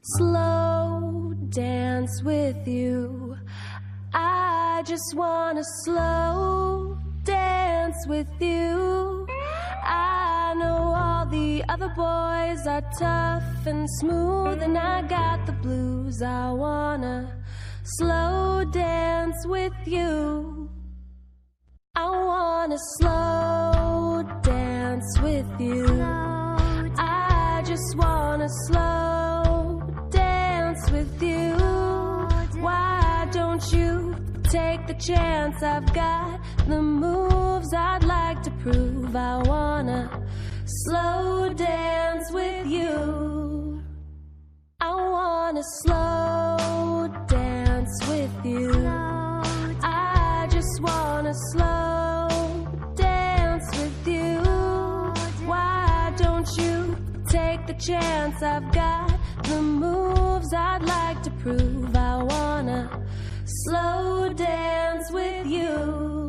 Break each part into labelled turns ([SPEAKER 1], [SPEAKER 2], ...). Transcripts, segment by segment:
[SPEAKER 1] slow dance with you. I just wanna slow dance with you. I know all the other boys are tough and smooth, and I got the blues. I wanna slow dance with you. I wanna slow dance with you. I just wanna slow dance with you. Why don't you take the chance? I've got the moves I'd like to prove. I wanna slow dance with you. I wanna slow dance with you. I just wanna slow dance with you. Why don't you take the chance? I've got the moves I'd like to prove. I wanna slow dance with you.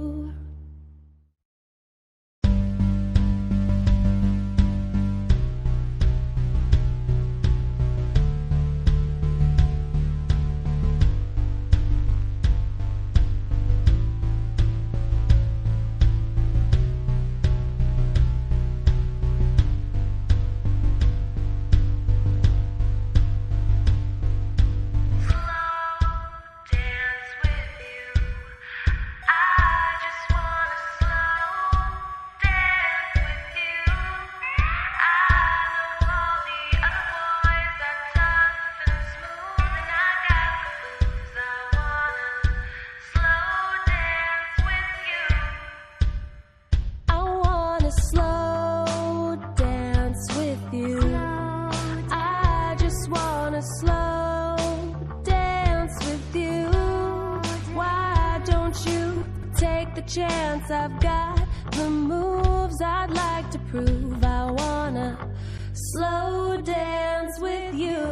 [SPEAKER 1] Slow dance with you. I just wanna slow dance with you. Why don't you take the chance? I've got the moves I'd like to prove. I wanna slow dance with you.